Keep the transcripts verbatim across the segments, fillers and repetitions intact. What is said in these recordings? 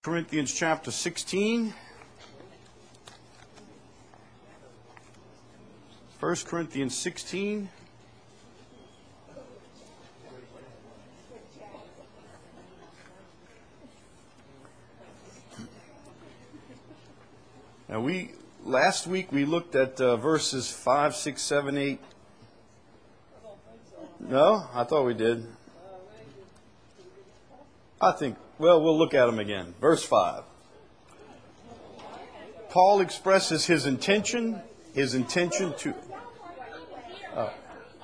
Corinthians chapter sixteen. First Corinthians sixteen. Now we last week we looked at uh, verses five, six, seven, eight. No, I thought we did. I think, well, we'll look at them again. Verse five. Paul expresses his intention, his intention to... Oh.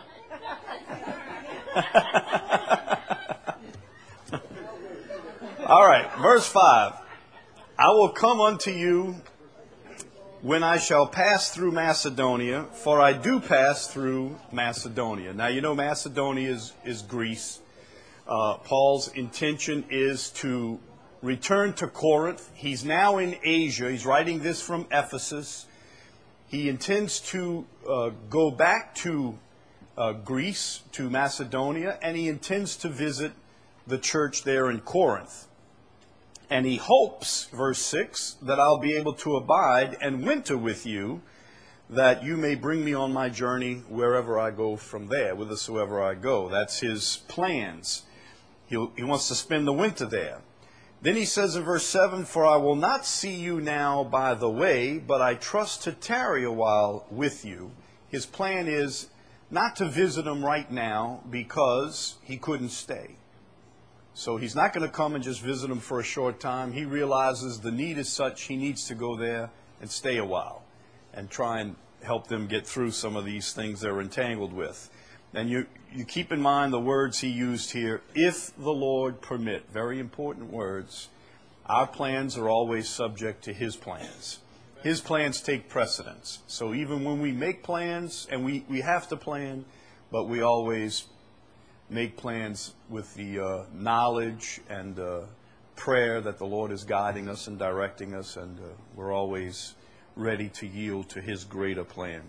All right, verse five. I will come unto you when I shall pass through Macedonia, for I do pass through Macedonia. Now, you know Macedonia is, is Greece. Uh, Paul's intention is to return to Corinth. He's now in Asia. He's writing this from Ephesus. He intends to uh, go back to uh, Greece, to Macedonia, and he intends to visit the church there in Corinth. And he hopes, verse six, that I'll be able to abide and winter with you, that you may bring me on my journey wherever I go from there, whithersoever I go. That's his plans. He'll, he wants to spend the winter there. Then he says in verse seven, for I will not see you now by the way, but I trust to tarry a while with you. His plan is not to visit him right now because he couldn't stay. So he's not going to come and just visit him for a short time. He realizes the need is such he needs to go there and stay a while and try and help them get through some of these things they're entangled with. And you, you keep in mind the words he used here, if the Lord permit. Very important words. Our plans are always subject to his plans. His plans take precedence. So even when we make plans, and we, we have to plan, but we always make plans with the uh, knowledge and uh, prayer that the Lord is guiding us and directing us, and uh, we're always ready to yield to his greater plan.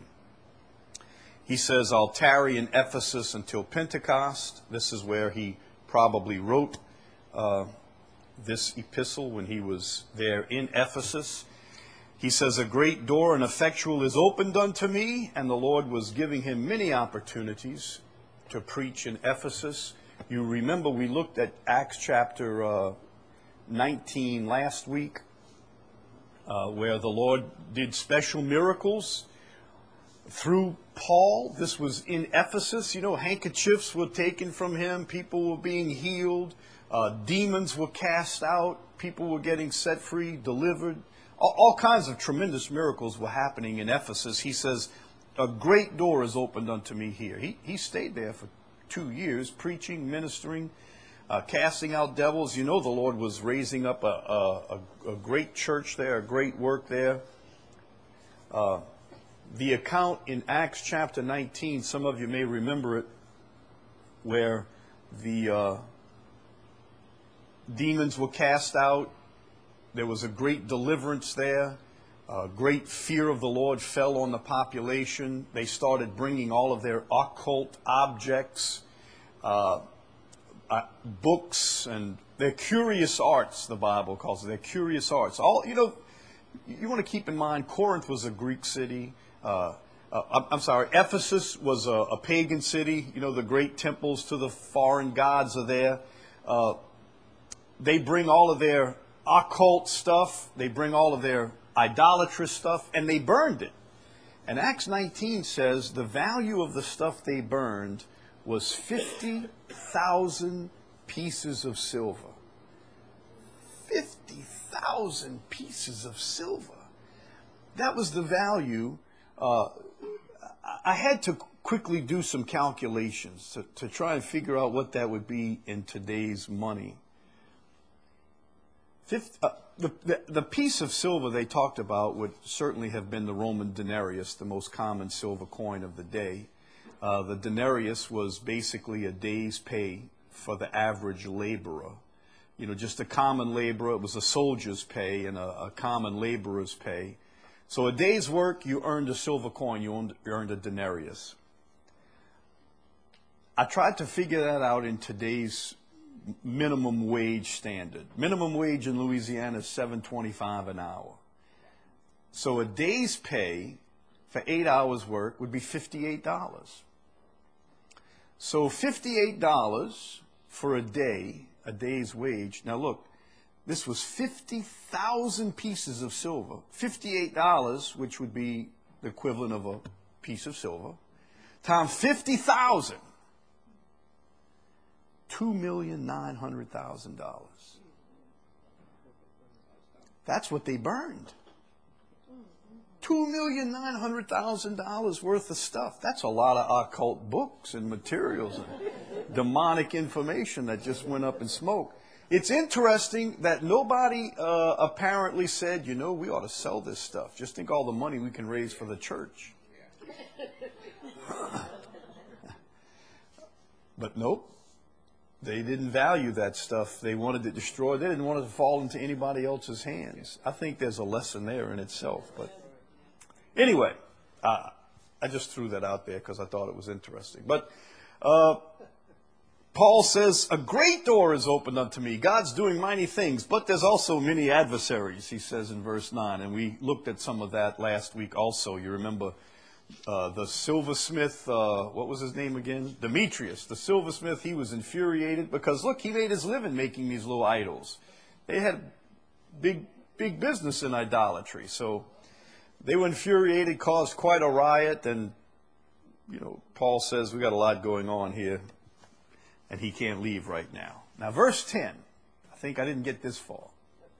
He says, I'll tarry in Ephesus until Pentecost. This is where he probably wrote uh, this epistle when he was there in Ephesus. He says, a great door and effectual is opened unto me, and the Lord was giving him many opportunities to preach in Ephesus. You remember we looked at Acts chapter uh, nineteen last week, uh, where the Lord did special miracles through Paul. This was in Ephesus. You know, handkerchiefs were taken from him. People were being healed. Uh, demons were cast out. People were getting set free, delivered. All, all kinds of tremendous miracles were happening in Ephesus. He says, a great door is opened unto me here. He, he stayed there for two years, preaching, ministering, uh, casting out devils. You know the Lord was raising up a, a, a, a great church there, a great work there. Uh, The account in Acts chapter nineteen, some of you may remember it, where the uh, demons were cast out. There was a great deliverance there. A great fear of the Lord fell on the population. They started bringing all of their occult objects, uh, uh, books, and their curious arts, the Bible calls it. Their curious arts. All, you know, you want to keep in mind, Corinth was a Greek city. Uh, uh, I'm sorry, Ephesus was a, a pagan city. You know, the great temples to the foreign gods are there. Uh, they bring all of their occult stuff. They bring all of their idolatrous stuff, and they burned it. And Acts nineteen says the value of the stuff they burned was fifty thousand pieces of silver. fifty thousand pieces of silver. That was the value. Uh, I had to quickly do some calculations to, to try and figure out what that would be in today's money. Fifth, uh, the, the, the piece of silver they talked about would certainly have been the Roman denarius, the most common silver coin of the day. Uh, the denarius was basically a day's pay for the average laborer. You know, just a common laborer. It was a soldier's pay and a, a common laborer's pay. So a day's work, you earned a silver coin, you earned, you earned a denarius. I tried to figure that out in today's minimum wage standard. Minimum wage in Louisiana is seven twenty-five an hour. So a day's pay for eight hours work would be fifty-eight dollars. So fifty-eight dollars for a day, a day's wage. Now look, this was fifty thousand pieces of silver. fifty-eight dollars, which would be the equivalent of a piece of silver, times fifty thousand. two million nine hundred thousand dollars. That's what they burned. two million nine hundred thousand dollars worth of stuff. That's a lot of occult books and materials and demonic information that just went up in smoke. It's interesting that nobody uh, apparently said, you know, we ought to sell this stuff. Just think all the money we can raise for the church. But nope. They didn't value that stuff. They wanted it destroyed. They didn't want it to fall into anybody else's hands. I think there's a lesson there in itself. But anyway, uh, I just threw that out there because I thought it was interesting. But uh, Paul says, a great door is opened unto me. God's doing mighty things, but there's also many adversaries, he says in verse nine. And we looked at some of that last week also. You remember Uh, the silversmith, uh, what was his name again? Demetrius, the silversmith. He was infuriated because, look, he made his living making these little idols. They had big, big business in idolatry. So they were infuriated, caused quite a riot. And, you know, Paul says we got a lot going on here, and he can't leave right now. Now, verse ten, I think I didn't get this far.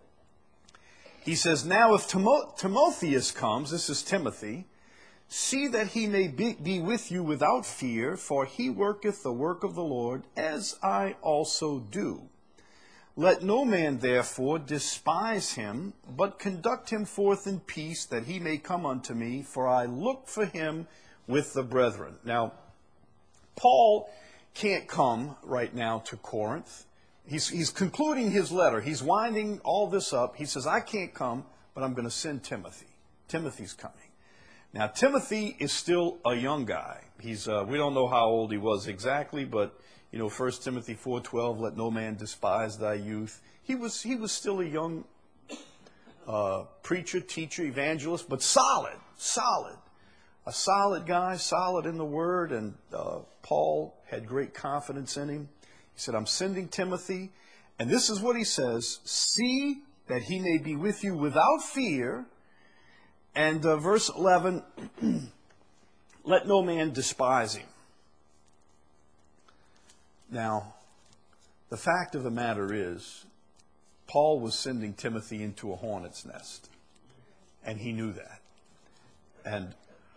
He says, now if Timo- Timotheus comes, this is Timothy, see that he may be, be with you without fear, for he worketh the work of the Lord, as I also do. Let no man therefore despise him, but conduct him forth in peace, that he may come unto me, for I look for him with the brethren. Now, Paul can't come right now to Corinth. He's, he's concluding his letter. He's winding all this up. He says, I can't come, but I'm going to send Timothy. Timothy's coming. Now, Timothy is still a young guy. He's uh, we don't know how old he was exactly, but, you know, First Timothy four twelve, let no man despise thy youth. He was, he was still a young uh, preacher, teacher, evangelist, but solid, solid. A solid guy, solid in the Word, and uh, Paul had great confidence in him. He said, I'm sending Timothy, and this is what he says, see that he may be with you without fear. And uh, verse eleven, let no man despise him. Now, the fact of the matter is, Paul was sending Timothy into a hornet's nest. And he knew that. And,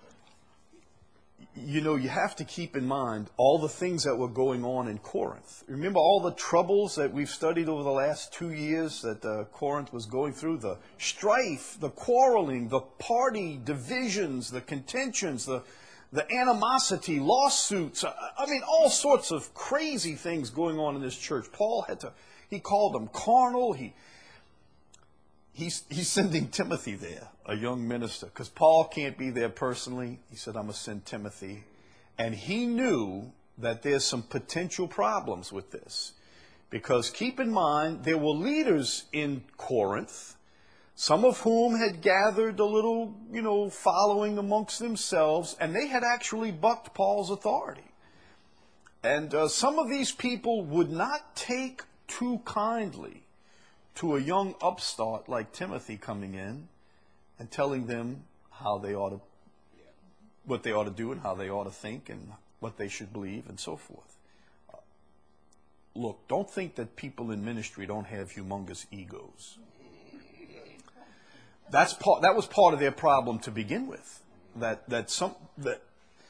you know, you have to keep in mind all the things that were going on in Corinth. Remember all the troubles that we've studied over the last two years that uh, Corinth was going through? The strife, the quarreling, the party divisions, the contentions, the, the animosity, lawsuits. I, I mean, all sorts of crazy things going on in this church. Paul had to, he called them carnal. He, he's, he's sending Timothy there, a young minister, because Paul can't be there personally. He said, I'm going to send Timothy. And he knew that there's some potential problems with this. Because keep in mind, there were leaders in Corinth, some of whom had gathered a little, you know, following amongst themselves, and they had actually bucked Paul's authority. And uh, some of these people would not take too kindly to a young upstart like Timothy coming in and telling them how they ought to, what they ought to do and how they ought to think and what they should believe and so forth. Uh, look, don't think that people in ministry don't have humongous egos. That's part, that was part of their problem to begin with. That, that some, that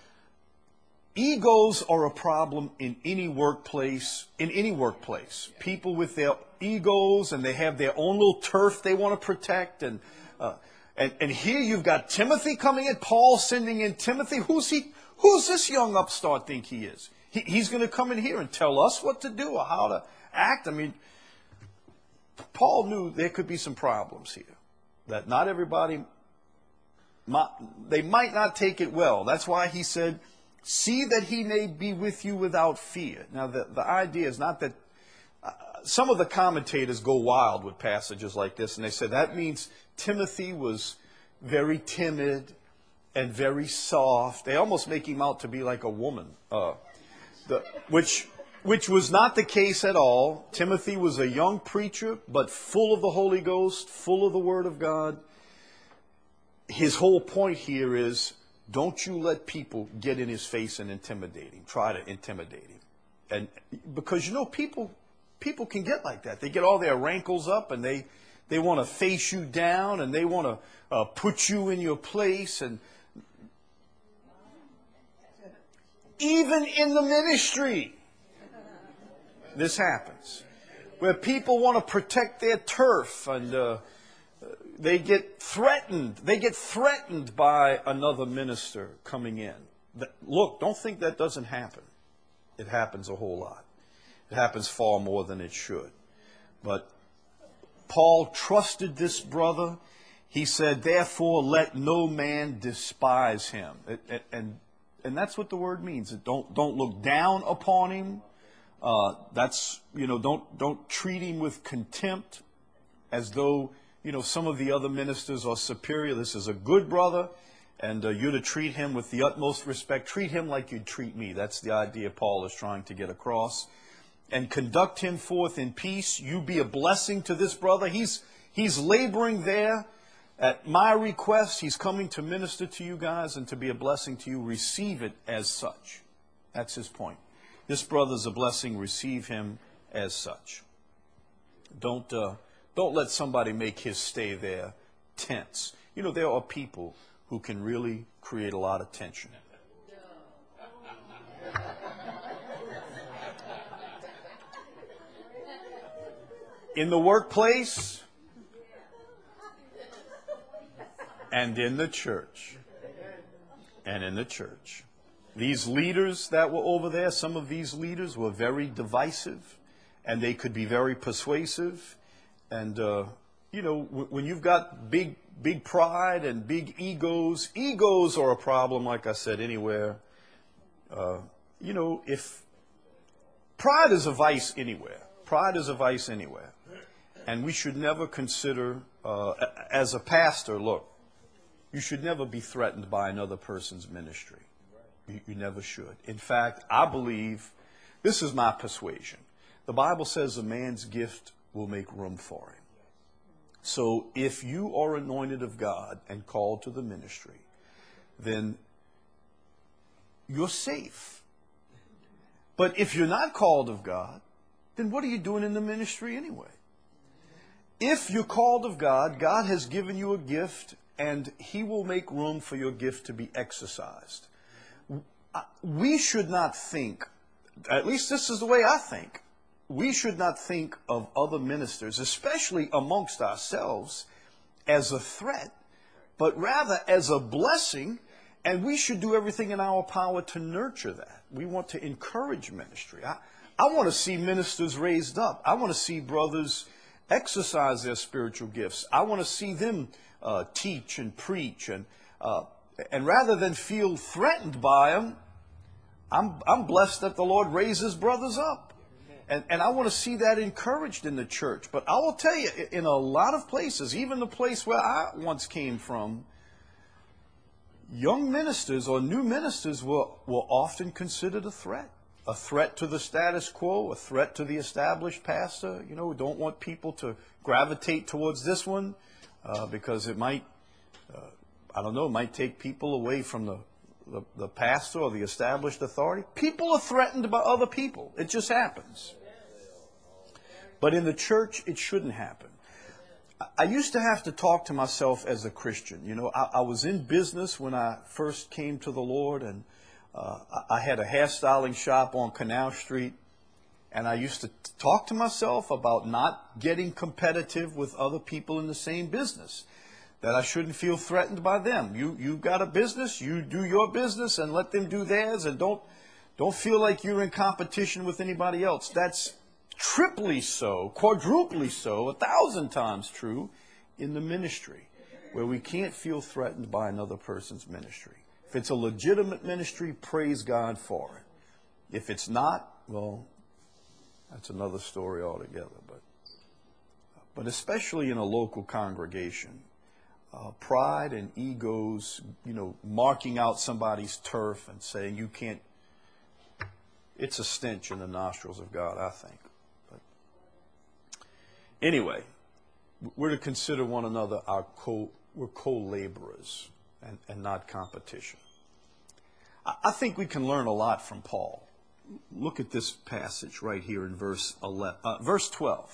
egos are a problem in any workplace, in any workplace. People with their egos, and they have their own little turf they want to protect. And, uh, and, and here you've got Timothy coming in, Paul sending in Timothy. Who's he? Who's this young upstart think he is? He, he's going to come in here and tell us what to do or how to act. I mean, Paul knew there could be some problems here. That not everybody, they might not take it well. That's why he said, see that he may be with you without fear. Now, the, the idea is not that some of the commentators go wild with passages like this, and they say that means Timothy was very timid and very soft. They almost make him out to be like a woman, uh, the, which which was not the case at all. Timothy was a young preacher, but full of the Holy Ghost, full of the Word of God. His whole point here is, don't you let people get in his face and intimidate him, try to intimidate him. And because, you know, people people can get like that. They get all their rankles up, and they, they want to face you down, and they want to uh, put you in your place. And even in the ministry, this happens, where people want to protect their turf, and uh, they get threatened. They get threatened by another minister coming in. Look, don't think that doesn't happen. It happens a whole lot. It happens far more than it should. But Paul trusted this brother. He said, therefore, let no man despise him. And, and, and that's what the word means. Don't, don't look down upon him. Uh, that's, you know, don't, don't treat him with contempt as though, you know, some of the other ministers are superior. This is a good brother, and uh, you're to treat him with the utmost respect. Treat him like you'd treat me. That's the idea Paul is trying to get across. And conduct him forth in peace. You be a blessing to this brother. He's, he's laboring there at my request. He's coming to minister to you guys and to be a blessing to you. Receive it as such. That's his point. This brother's a blessing. Receive him as such. Don't, uh, don't let somebody make his stay there tense. You know, there are people who can really create a lot of tension. In the workplace and in the church. And in the church. These leaders that were over there, some of these leaders were very divisive, and they could be very persuasive. And, uh, you know, w- when you've got big, big pride and big egos, egos are a problem, like I said, anywhere. Uh, you know, if pride is a vice anywhere. Pride is a vice anywhere. And we should never consider, uh, as a pastor, look, you should never be threatened by another person's ministry. You, you never should. In fact, I believe, this is my persuasion. The Bible says a man's gift will make room for him. So if you are anointed of God and called to the ministry, then you're safe. But if you're not called of God, then what are you doing in the ministry anyway? If you're called of God, God has given you a gift, and He will make room for your gift to be exercised. We should not think, at least this is the way I think, we should not think of other ministers, especially amongst ourselves, as a threat, but rather as a blessing, and we should do everything in our power to nurture that. We want to encourage ministry. I, I want to see ministers raised up. I want to see brothers exercise their spiritual gifts. I want to see them uh, teach and preach. And uh, and rather than feel threatened by them, I'm, I'm blessed that the Lord raises brothers up. And, and I want to see that encouraged in the church. But I will tell you, in a lot of places, even the place where I once came from, young ministers or new ministers were, were often considered a threat. A threat to the status quo, a threat to the established pastor. You know, we don't want people to gravitate towards this one uh, because it might, uh, I don't know, it might take people away from the, the, the pastor or the established authority. People are threatened by other people. It just happens. But in the church, it shouldn't happen. I used to have to talk to myself as a Christian. You know, I, I was in business when I first came to the Lord, and uh, I had a hairstyling shop on Canal Street, and I used to talk to myself about not getting competitive with other people in the same business, that I shouldn't feel threatened by them. You you got a business, you do your business, and let them do theirs, and don't don't feel like you're in competition with anybody else. That's triply so, quadruply so, a thousand times true in the ministry, where we can't feel threatened by another person's ministry. If it's a legitimate ministry, praise God for it. If it's not, well, That's another story altogether. But, but especially in a local congregation, uh, pride and egos, you know, marking out somebody's turf and saying you can't, it's a stench in the nostrils of God, I think. But anyway, we're to consider one another our co, we're co-laborers and, and not competition. I, I think we can learn a lot from Paul. Look at this passage right here in verse eleven, uh, verse twelve.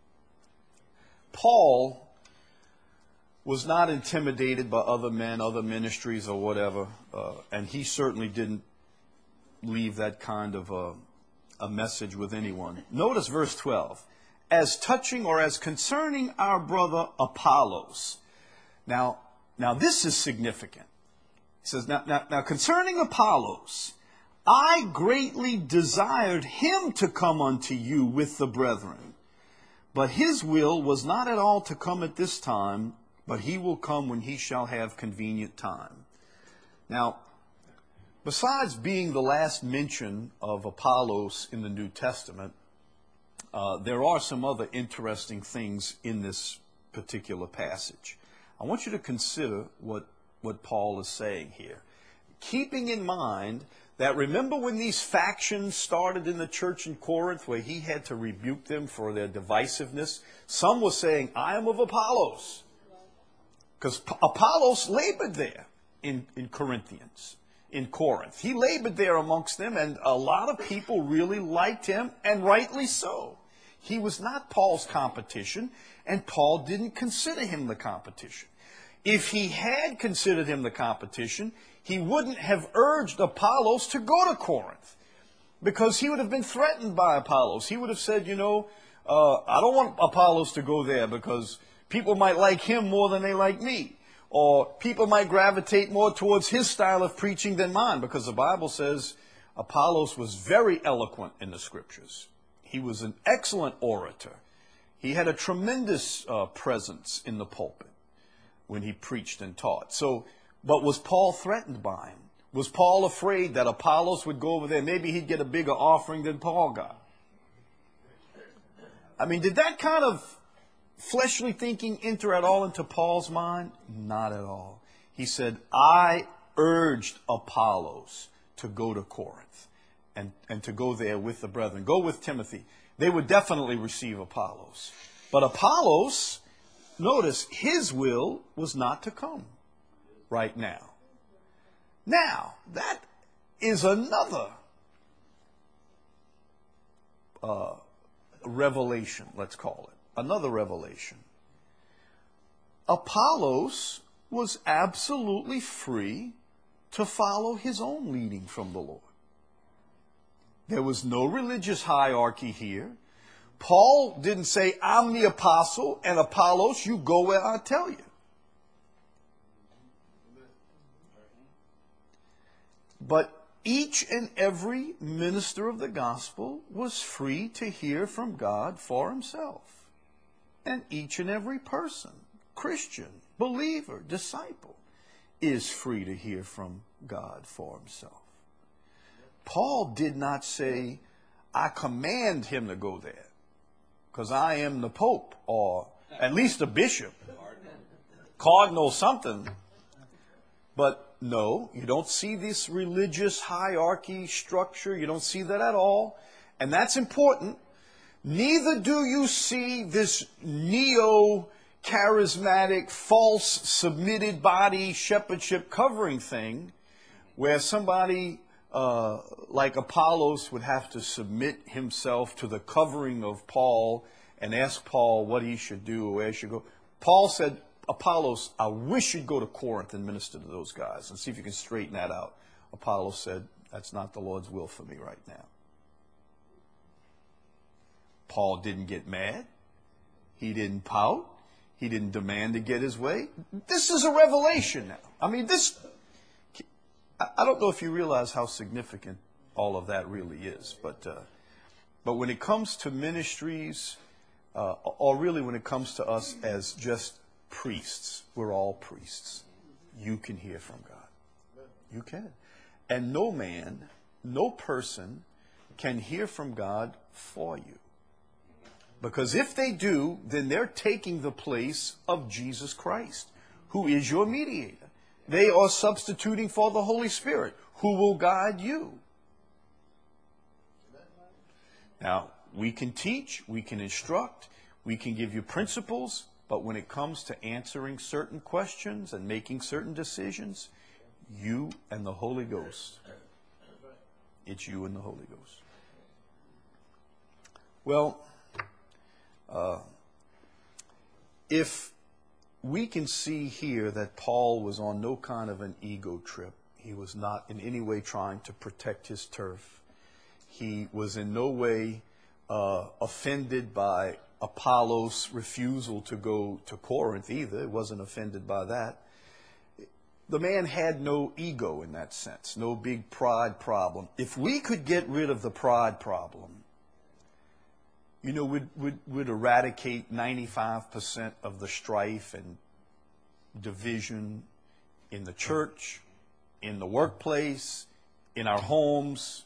Paul was not intimidated by other men, other ministries, or whatever, uh, and he certainly didn't leave that kind of a, a message with anyone. Notice verse twelve. As touching or as concerning our brother Apollos. Now, now this is significant. He says, now, now, now concerning Apollos, I greatly desired him to come unto you with the brethren. But his will was not at all to come at this time, but he will come when he shall have convenient time. Now, besides being the last mention of Apollos in the New Testament, uh, there are some other interesting things in this particular passage. I want you to consider what, what Paul is saying here. Keeping in mind that, remember when these factions started in the church in Corinth, where he had to rebuke them for their divisiveness? Some were saying, I am of Apollos. Because Apollos labored there in, in Corinthians, in Corinth. He labored there amongst them, and a lot of people really liked him, and rightly so. He was not Paul's competition, and Paul didn't consider him the competition. If he had considered him the competition, he wouldn't have urged Apollos to go to Corinth, because he would have been threatened by Apollos. He would have said, you know, uh, I don't want Apollos to go there because people might like him more than they like me. Or people might gravitate more towards his style of preaching than mine, because the Bible says Apollos was very eloquent in the Scriptures. He was an excellent orator. He had a tremendous uh, presence in the pulpit when he preached and taught. So, but was Paul threatened by him? Was Paul afraid that Apollos would go over there? Maybe he'd get a bigger offering than Paul got. I mean, did that kind of fleshly thinking enter at all into Paul's mind? Not at all. He said, I urged Apollos to go to Corinth and, and to go there with the brethren. Go with Timothy. They would definitely receive Apollos. But Apollos, notice, his will was not to come right now. Now, that is another uh, revelation, let's call it. Another revelation. Apollos was absolutely free to follow his own leading from the Lord. There was no religious hierarchy here. Paul didn't say, I'm the apostle, and Apollos, you go where I tell you. But each and every minister of the gospel was free to hear from God for himself. And each and every person, Christian, believer, disciple, is free to hear from God for himself. Paul did not say, I command him to go there, because I am the Pope, or at least a bishop, cardinal something. But no, you don't see this religious hierarchy structure. You don't see that at all. And that's important. Neither do you see this neo-charismatic, false, submitted body shepherdship covering thing, where somebody uh, like Apollos would have to submit himself to the covering of Paul and ask Paul what he should do or where he should go. Paul said, Apollos, I wish you'd go to Corinth and minister to those guys and see if you can straighten that out. Apollos said, that's not the Lord's will for me right now. Paul didn't get mad. He didn't pout. He didn't demand to get his way. This is a revelation now. I mean, this, I don't know if you realize how significant all of that really is. But, uh, but when it comes to ministries, uh, or really when it comes to us as just priests, we're all priests. You can hear from God. You can. And no man, no person can hear from God for you. Because if they do, then they're taking the place of Jesus Christ, who is your mediator. They are substituting for the Holy Spirit, who will guide you. Now, we can teach, we can instruct, we can give you principles, but when it comes to answering certain questions and making certain decisions, you and the Holy Ghost. It's you and the Holy Ghost. Well, uh, if we can see here that Paul was on no kind of an ego trip, he was not in any way trying to protect his turf. He was in no way uh, offended by Apollos' refusal to go to Corinth either. He wasn't offended by that. The man had no ego in that sense, no big pride problem. If we could get rid of the pride problem, you know, we'd, we'd, we'd eradicate ninety-five percent of the strife and division in the church, in the workplace, in our homes.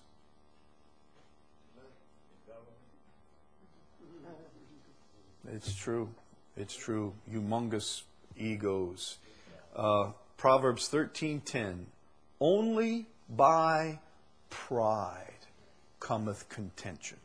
It's true. It's true. Humongous egos. Uh, Proverbs thirteen ten. Only by pride cometh contention.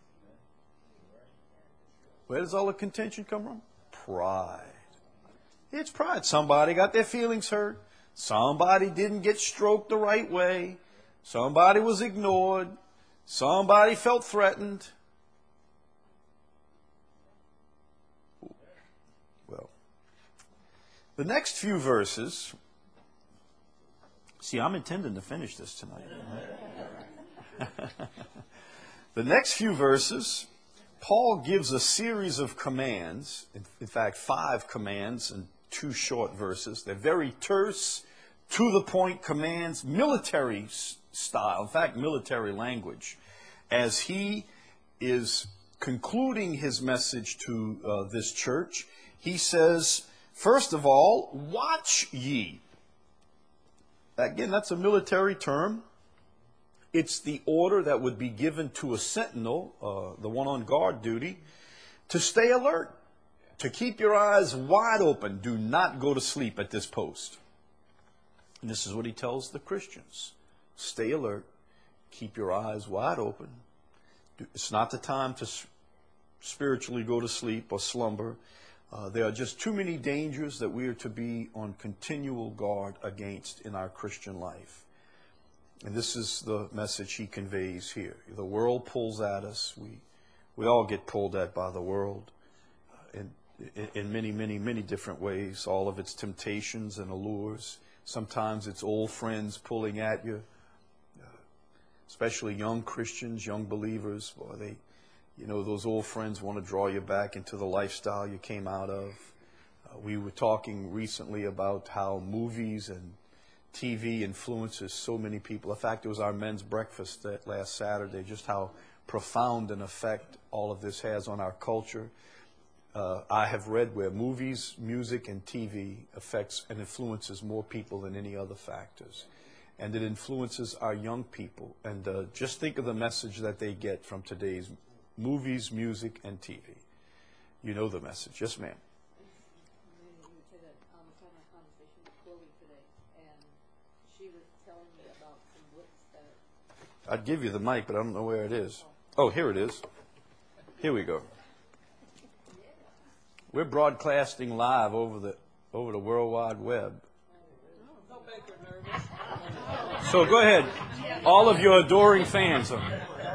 Where does all the contention come from? Pride. It's pride. Somebody got their feelings hurt. Somebody didn't get stroked the right way. Somebody was ignored. Somebody felt threatened. Well, the next few verses. See, I'm intending to finish this tonight. The next few verses, Paul gives a series of commands, in, in fact, five commands and two short verses. They're very terse, to-the-point commands, military s- style, in fact, military language. As he is concluding his message to uh, this church, he says, first of all, watch ye. Again, that's a military term. It's the order that would be given to a sentinel, uh, the one on guard duty, to stay alert, to keep your eyes wide open. Do not go to sleep at this post. And this is what he tells the Christians. Stay alert, keep your eyes wide open. It's not the time to spiritually go to sleep or slumber. Uh, there are just too many dangers that we are to be on continual guard against in our Christian life. And this is the message he conveys here. The world pulls at us. We we all get pulled at by the world in, in, in many, many, many different ways. All of its temptations and allures. Sometimes it's old friends pulling at you, uh, especially young Christians, young believers. Boy, they, you know, those old friends want to draw you back into the lifestyle you came out of. Uh, we were talking recently about how movies and T V influences so many people. In fact, it was our men's breakfast that last Saturday, just how profound an effect all of this has on our culture. Uh, I have read where movies, music, and T V affects and influences more people than any other factors. And it influences our young people. And uh, just think of the message that they get from today's movies, music, and T V. You know the message. Yes, ma'am. I'd give you the mic, but I don't know where it is. Oh, here it is. Here we go. We're broadcasting live over the over the World Wide Web. So go ahead. All of your adoring fans. I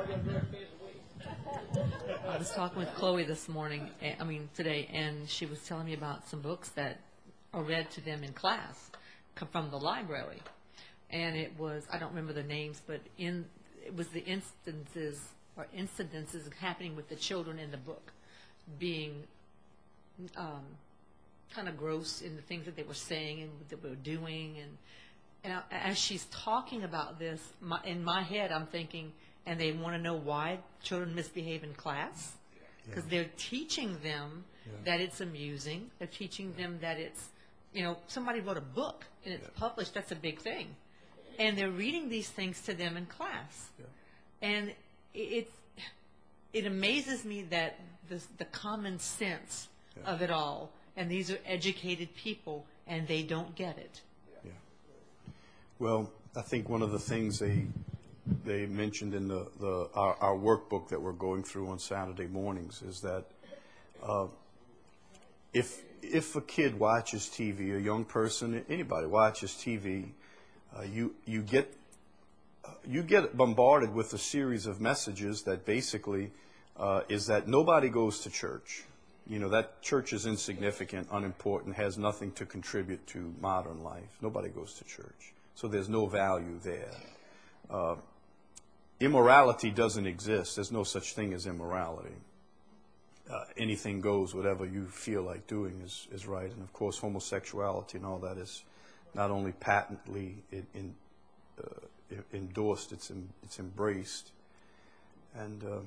was talking with Chloe this morning, I mean today, and she was telling me about some books that are read to them in class, come from the library. And it was, I don't remember the names, but in it was the instances or incidences happening with the children in the book being um, kind of gross in the things that they were saying and that they were doing. And, and I, as she's talking about this, my, in my head I'm thinking, and they want to know why children misbehave in class? Because yeah. They're teaching them yeah. that it's amusing. They're teaching them that it's, you know, somebody wrote a book and it's yeah. published. That's a big thing. And they're reading these things to them in class. Yeah. And it's it amazes me that the, the common sense Yeah. of it all, and these are educated people, and they don't get it. Yeah. Well, I think one of the things they they mentioned in the, the our, our workbook that we're going through on Saturday mornings is that uh, if if a kid watches T V, a young person, anybody watches T V, uh, you you get uh, you get bombarded with a series of messages that basically uh, is that nobody goes to church. You know, that church is insignificant, unimportant, has nothing to contribute to modern life. Nobody goes to church. So there's no value there. Uh, immorality doesn't exist. There's no such thing as immorality. Uh, anything goes, whatever you feel like doing is, is right. And of course, homosexuality and all that is not only patently in, in, uh, endorsed, it's, in, it's embraced. And uh,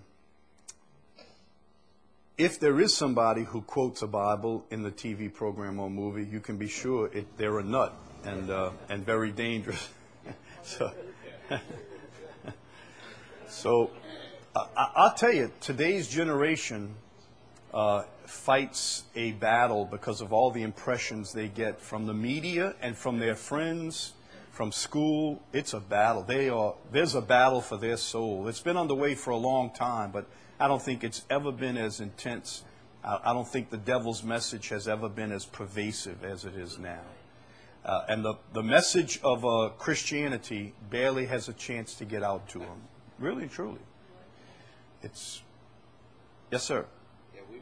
if there is somebody who quotes a Bible in the T V program or movie, you can be sure it, they're a nut and uh, and very dangerous. so, so I, I'll tell you, today's generation uh, fights a battle because of all the impressions they get from the media and from their friends, from school. It's a battle. They are. There's a battle for their soul. It's been underway for a long time, but I don't think it's ever been as intense. I don't think the devil's message has ever been as pervasive as it is now. Uh, and the, the message of uh, Christianity barely has a chance to get out to them. Really and truly. It's, yes, sir. Yeah, we,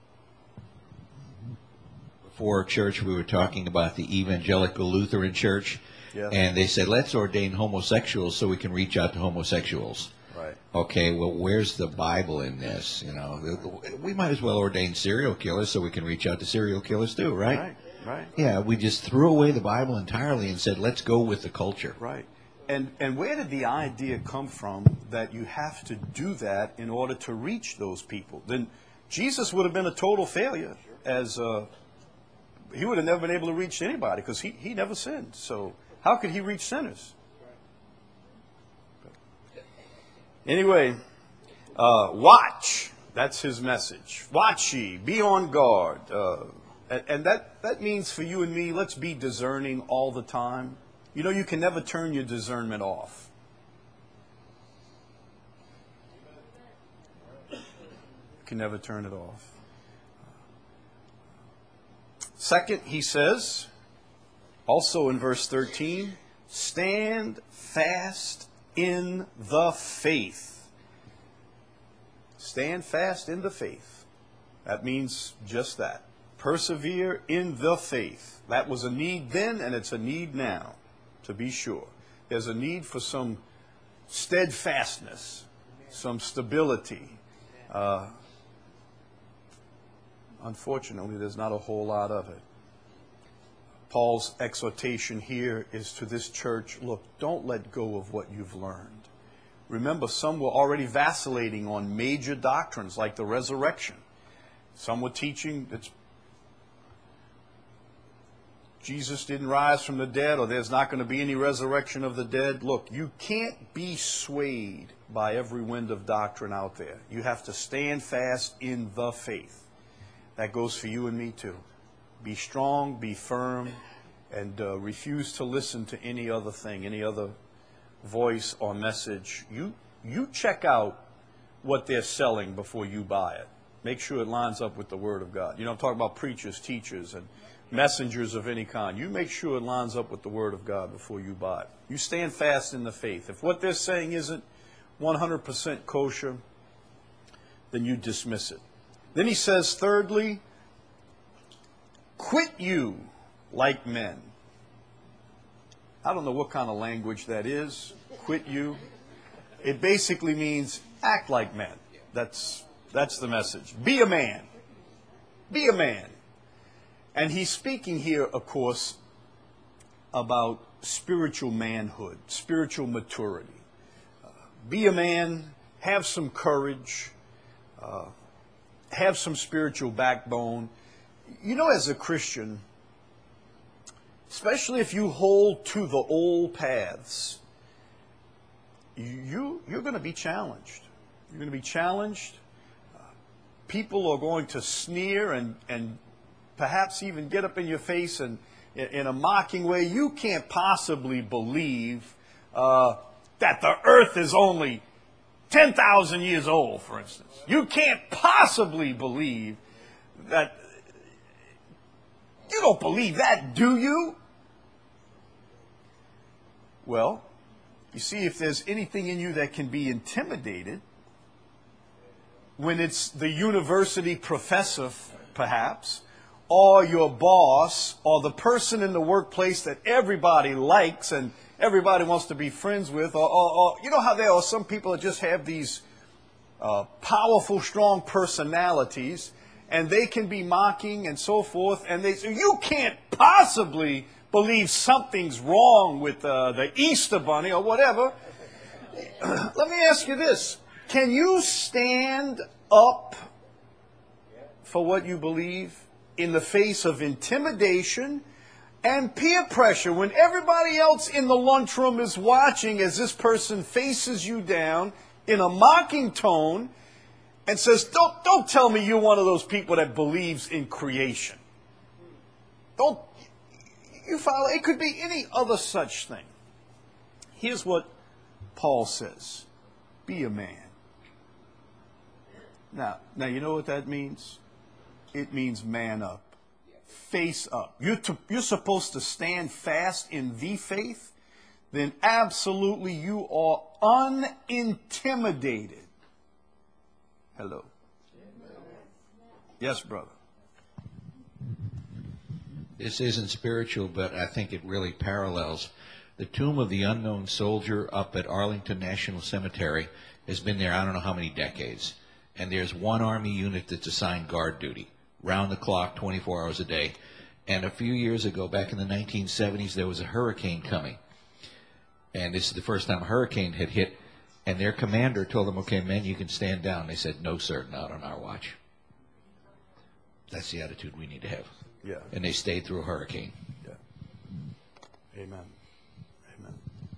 before church, we were talking about the Evangelical Lutheran Church. Yeah. And they said, let's ordain homosexuals so we can reach out to homosexuals. Right. Okay, well, where's the Bible in this? You know, we might as well ordain serial killers so we can reach out to serial killers too, right? Right, right. Yeah, we just threw away the Bible entirely and said, let's go with the culture. Right. And and where did the idea come from that you have to do that in order to reach those people? Then Jesus would have been a total failure, as uh, he would have never been able to reach anybody because he, he never sinned. So how could he reach sinners? Anyway, uh, watch. That's his message. Watch ye. Be on guard. Uh, and and that, that means for you and me, let's be discerning all the time. You know, you can never turn your discernment off. You can never turn it off. Second, he says, also in verse thirteen, stand fast in the faith. Stand fast in the faith. That means just that. Persevere in the faith. That was a need then, and it's a need now, to be sure. There's a need for some steadfastness, some stability. Uh, unfortunately, there's not a whole lot of it. Paul's exhortation here is to this church, look, don't let go of what you've learned. Remember, some were already vacillating on major doctrines like the resurrection. Some were teaching that Jesus didn't rise from the dead, or there's not going to be any resurrection of the dead. Look, you can't be swayed by every wind of doctrine out there. You have to stand fast in the faith. That goes for you and me too. Be strong, be firm, and uh, refuse to listen to any other thing, any other voice or message. You you check out what they're selling before you buy it. Make sure it lines up with the Word of God. You know, I'm talking about preachers, teachers, and messengers of any kind. You make sure it lines up with the Word of God before you buy it. You stand fast in the faith. If what they're saying isn't one hundred percent kosher, then you dismiss it. Then he says, thirdly, quit you like men. I don't know what kind of language that is, quit you. It basically means act like men. That's, that's the message. Be a man. Be a man. And he's speaking here, of course, about spiritual manhood, spiritual maturity. Uh, be a man, have some courage, uh, have some spiritual backbone. You know, as a Christian, especially if you hold to the old paths, you, you're going to be challenged. You're going to be challenged people are going to sneer and, and perhaps even get up in your face and in a mocking way. You can't possibly believe uh, that the earth is only ten thousand years old, for instance. You can't possibly believe that. You don't believe that, do you? Well, you see, if there's anything in you that can be intimidated, when it's the university professor, perhaps, or your boss, or the person in the workplace that everybody likes and everybody wants to be friends with, or, or, or you know how there are some people that just have these uh, powerful, strong personalities, and they can be mocking and so forth, and they say, you can't possibly believe something's wrong with uh, the Easter Bunny or whatever. Let me ask you this. Can you stand up for what you believe in the face of intimidation and peer pressure when everybody else in the lunchroom is watching as this person faces you down in a mocking tone and says, don't, don't tell me you're one of those people that believes in creation. Don't, you follow? It could be any other such thing. Here's what Paul says. Be a man. Now, now you know what that means? It means man up. Face up. You're, to, you're supposed to stand fast in the faith. Then absolutely you are unintimidated. Hello. Yes, brother. This isn't spiritual, but I think it really parallels. The tomb of the unknown soldier up at Arlington National Cemetery has been there I don't know how many decades. And there's one Army unit that's assigned guard duty, round the clock, twenty-four hours a day. And a few years ago, back in the nineteen seventies, there was a hurricane coming. And this is the first time a hurricane had hit. And their commander told them, okay, men, you can stand down. They said, no, sir, not on our watch. That's the attitude we need to have. Yeah. And they stayed through a hurricane. Yeah. Amen. Amen.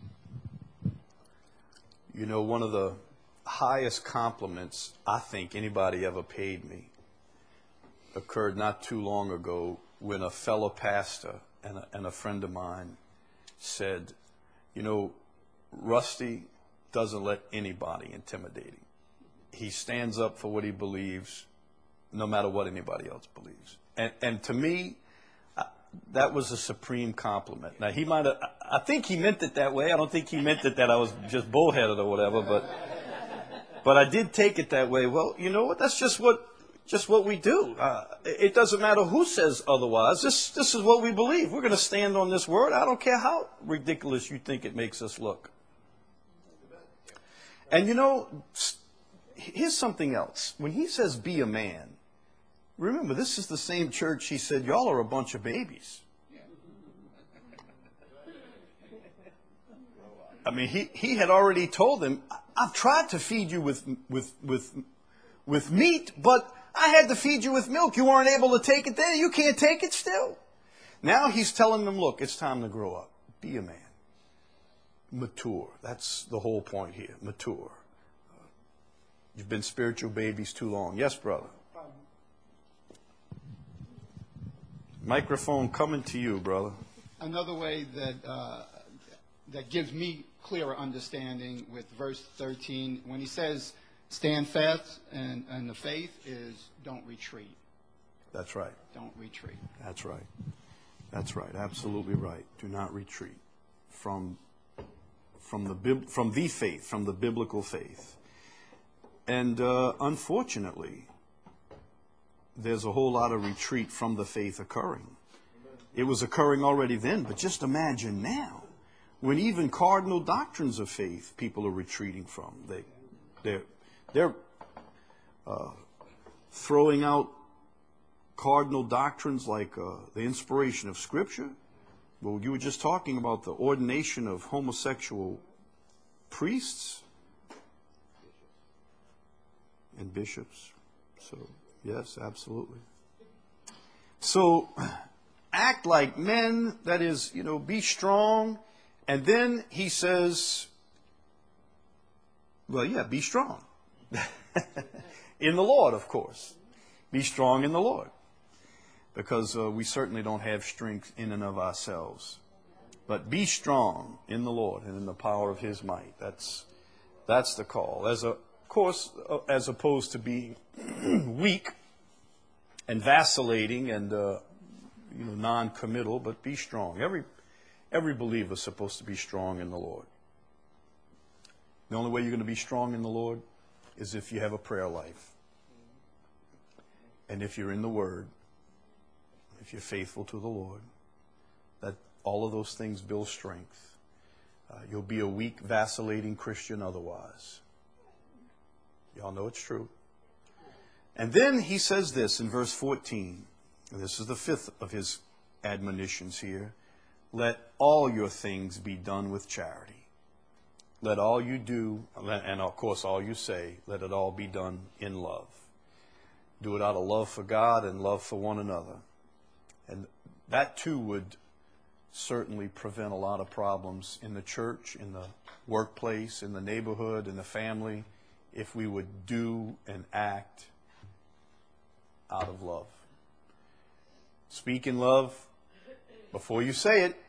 You know, one of the highest compliments I think anybody ever paid me occurred not too long ago when a fellow pastor and a, and a friend of mine said, you know, Rusty doesn't let anybody intimidate him. He stands up for what he believes, no matter what anybody else believes. And, and to me, I, that was a supreme compliment. Now, he might have, I think he meant it that way. I don't think he meant it that I was just bullheaded or whatever, but but I did take it that way. Well, you know what? That's just what just what we do. Uh, it doesn't matter who says otherwise. This this is what we believe. We're going to stand on this word. I don't care how ridiculous you think it makes us look. And you know, here's something else. When he says be a man, remember, this is the same church he said, y'all are a bunch of babies. I mean, he, he had already told them, I've tried to feed you with, with, with, with meat, but I had to feed you with milk. You weren't able to take it then. You can't take it still. Now he's telling them, look, it's time to grow up. Be a man. Mature. That's the whole point here. Mature. You've been spiritual babies too long. Yes, brother. Microphone coming to you, brother. Another way that uh, that gives me clearer understanding with verse thirteen, when he says, stand fast in, in the faith, is don't retreat. That's right. Don't retreat. That's right. That's right. Absolutely right. Do not retreat from from the bib- from the faith, from the biblical faith. And uh, unfortunately, there's a whole lot of retreat from the faith occurring. It was occurring already then, but just imagine now, when even cardinal doctrines of faith people are retreating from. They, they're, they're uh, throwing out cardinal doctrines like uh, the inspiration of Scripture. Well, you were just talking about the ordination of homosexual priests and bishops. So, yes, absolutely. So, act like men, that is, you know, be strong. And then he says, well, yeah, be strong. In the Lord, of course. Be strong in the Lord. Because uh, we certainly don't have strength in and of ourselves. But be strong in the Lord and in the power of His might. That's that's the call. As a, of course, uh, as opposed to being weak and vacillating and uh, you know non-committal, but be strong. Every every believer is supposed to be strong in the Lord. The only way you're going to be strong in the Lord is if you have a prayer life, and if you're in the Word. If you're faithful to the Lord, that all of those things build strength. Uh, you'll be a weak, vacillating Christian otherwise. Y'all know it's true. And then he says this in verse fourteen. This is the fifth of his admonitions here. Let all your things be done with charity. Let all you do, and of course all you say, let it all be done in love. Do it out of love for God and love for one another. And that, too, would certainly prevent a lot of problems in the church, in the workplace, in the neighborhood, in the family, if we would do and act out of love. Speak in love before you say it.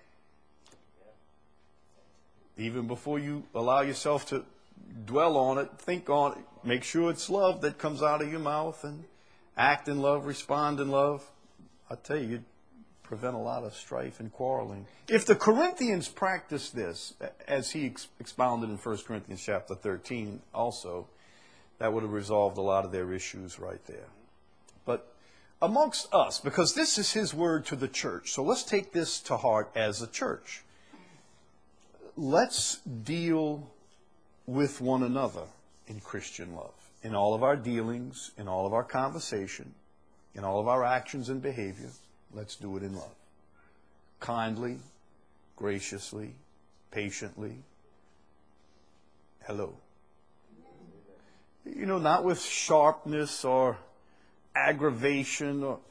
Even before you allow yourself to dwell on it, think on it, make sure it's love that comes out of your mouth, and act in love, respond in love. I tell you, you'd prevent a lot of strife and quarreling. If the Corinthians practiced this, as he ex- expounded in First Corinthians chapter thirteen also, that would have resolved a lot of their issues right there. But amongst us, because this is his word to the church, so let's take this to heart as a church. Let's deal with one another in Christian love. In all of our dealings, in all of our conversation, in all of our actions and behavior, let's do it in love. Kindly, graciously, patiently. Hello. You know, not with sharpness or aggravation. Or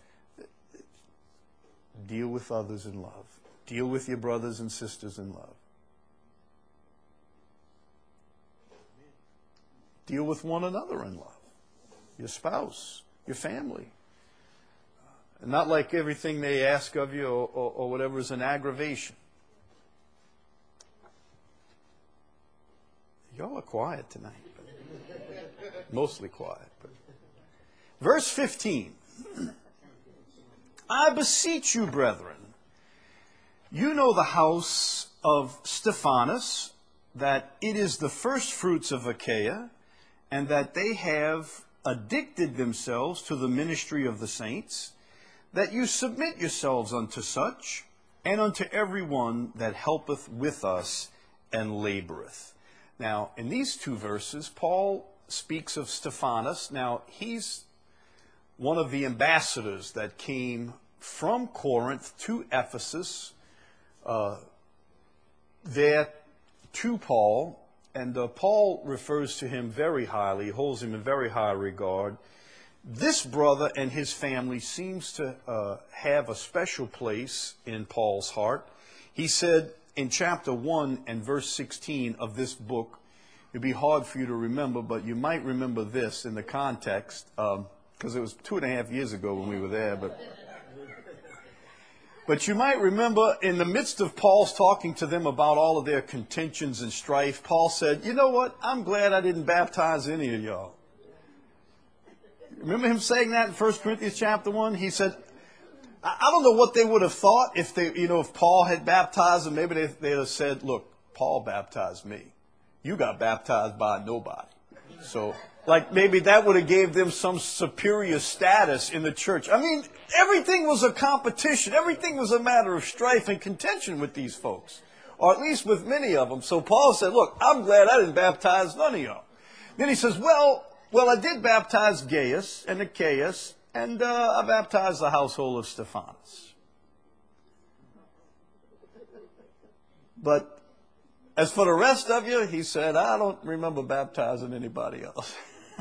deal with others in love. Deal with your brothers and sisters in love. Deal with one another in love. Your spouse, your family. Not like everything they ask of you or, or, or whatever is an aggravation. Y'all are quiet tonight. Mostly quiet. But. Verse fifteen. I beseech you, brethren, you know the house of Stephanas, that it is the first fruits of Achaia, and that they have addicted themselves to the ministry of the saints, that you submit yourselves unto such, and unto every one that helpeth with us and laboreth. Now, in these two verses, Paul speaks of Stephanas. Now, he's one of the ambassadors that came from Corinth to Ephesus, uh, there to Paul. And uh, Paul refers to him very highly, holds him in very high regard. This brother and his family seems to uh, have a special place in Paul's heart. He said in chapter one and verse sixteen of this book, it'd be hard for you to remember, but you might remember this in the context, because um, it was two and a half years ago when we were there. But, but you might remember in the midst of Paul's talking to them about all of their contentions and strife, Paul said, you know what, I'm glad I didn't baptize any of y'all. Remember him saying that in First Corinthians chapter one? He said, I don't know what they would have thought if they, you know, if Paul had baptized them. Maybe they, they'd have said, look, Paul baptized me. You got baptized by nobody. So, like, maybe that would have gave them some superior status in the church. I mean, everything was a competition. Everything was a matter of strife and contention with these folks, or at least with many of them. So Paul said, look, I'm glad I didn't baptize none of y'all. Then he says, well, well, I did baptize Gaius and Achaeus, and uh, I baptized the household of Stephanas. But as for the rest of you, he said, I don't remember baptizing anybody else.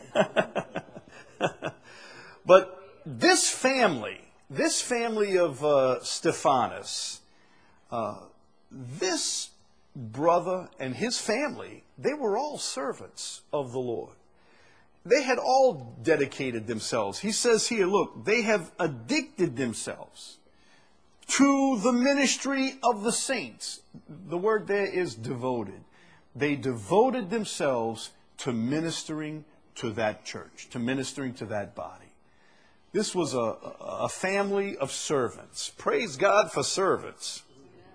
But this family, this family of uh, Stephanas, uh, this brother and his family, they were all servants of the Lord. they had all dedicated themselves. He says here, look, they have addicted themselves to the ministry of the saints. The word there is devoted. They devoted themselves to ministering to that church, to ministering to that body. This was a, a family of servants. Praise God for servants.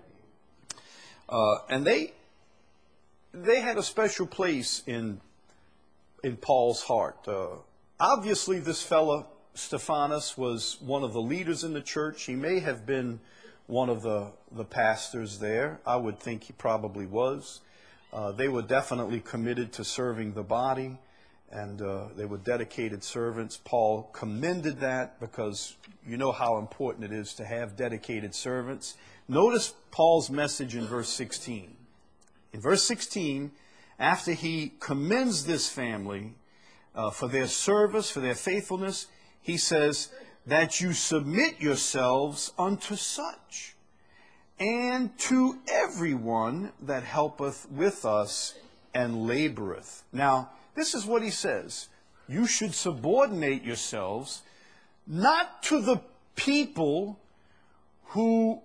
Uh, and they they had a special place in in Paul's heart. Uh, obviously, this fellow, Stephanas, was one of the leaders in the church. He may have been one of the, the pastors there. I would think he probably was. Uh, they were definitely committed to serving the body, and uh, they were dedicated servants. Paul commended that because you know how important it is to have dedicated servants. Notice Paul's message in verse sixteen. In verse sixteen, after he commends this family uh, for their service, for their faithfulness, he says, that you submit yourselves unto such, and to everyone that helpeth with us and laboreth. Now, this is what he says. You should subordinate yourselves not to the people who,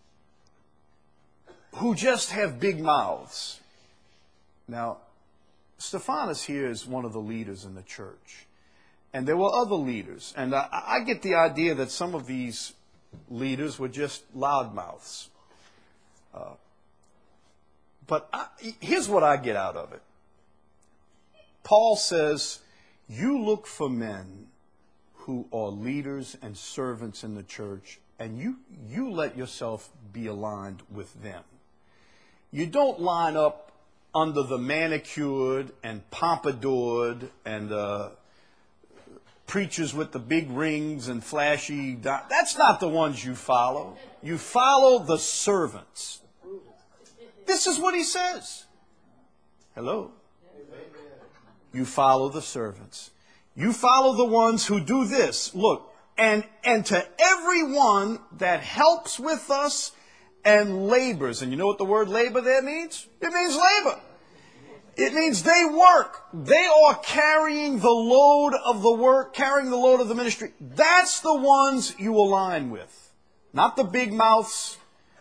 who just have big mouths. Now, Stephanas here is one of the leaders in the church. And there were other leaders. And I, I get the idea that some of these leaders were just loudmouths. Uh, but I, here's what I get out of it. Paul says, you look for men who are leaders and servants in the church, and you, you let yourself be aligned with them. You don't line up under the manicured and pompadoured and uh, preachers with the big rings and flashy. Di- That's not the ones you follow. You follow the servants. This is what he says. Hello? You follow the servants. You follow the ones who do this. Look, and, and to everyone that helps with us and labors. And you know what the word labor there means? It means labor. It means they work. They are carrying the load of the work, carrying the load of the ministry. That's the ones you align with. Not the big mouths.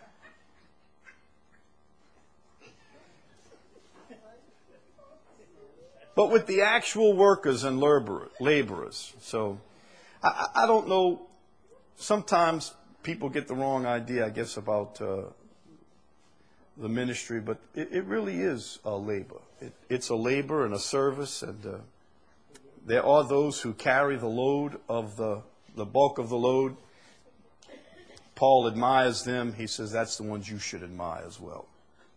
But with the actual workers and laborers. So, I, I don't know. Sometimes people get the wrong idea, I guess, about uh, the ministry, but it, it really is a labor. It, it's a labor and a service, and uh, there are those who carry the load of the, the bulk of the load. Paul admires them. He says that's the ones you should admire as well.